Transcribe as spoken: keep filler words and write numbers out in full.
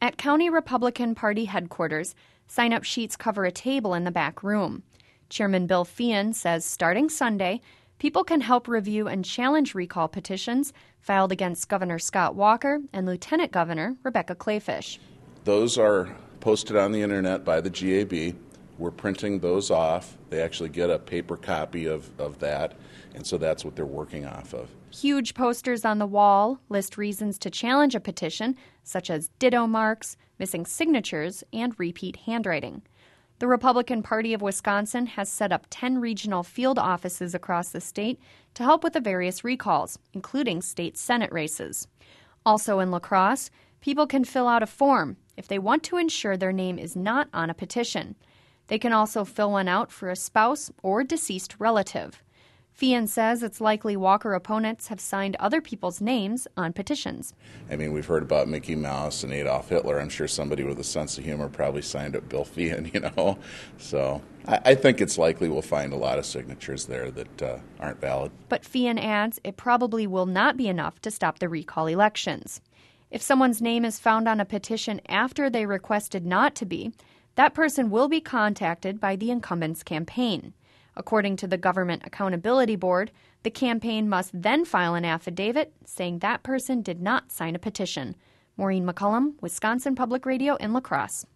At County Republican Party headquarters, sign-up sheets cover a table in the back room. Chairman Bill Feehan says starting Sunday, people can help review and challenge recall petitions filed against Governor Scott Walker and Lieutenant Governor Rebecca Kleefisch. Those are posted on the internet by the G A B. We're printing those off. They actually get a paper copy of, of that, and so that's what they're working off of. Huge posters on the wall list reasons to challenge a petition, such as ditto marks, missing signatures, and repeat handwriting. The Republican Party of Wisconsin has set up ten regional field offices across the state to help with the various recalls, including state Senate races. Also in La Crosse, people can fill out a form if they want to ensure their name is not on a petition. They can also fill one out for a spouse or deceased relative. Feehan says it's likely Walker opponents have signed other people's names on petitions. I mean, we've heard about Mickey Mouse and Adolf Hitler. I'm sure somebody with a sense of humor probably signed up Bill Feehan, you know. So I, I think it's likely we'll find a lot of signatures there that uh, aren't valid. But Feehan adds it probably will not be enough to stop the recall elections. If someone's name is found on a petition after they requested not to be, that person will be contacted by the incumbent's campaign. According to the Government Accountability Board, the campaign must then file an affidavit saying that person did not sign a petition. Maureen McCullum, Wisconsin Public Radio in La Crosse.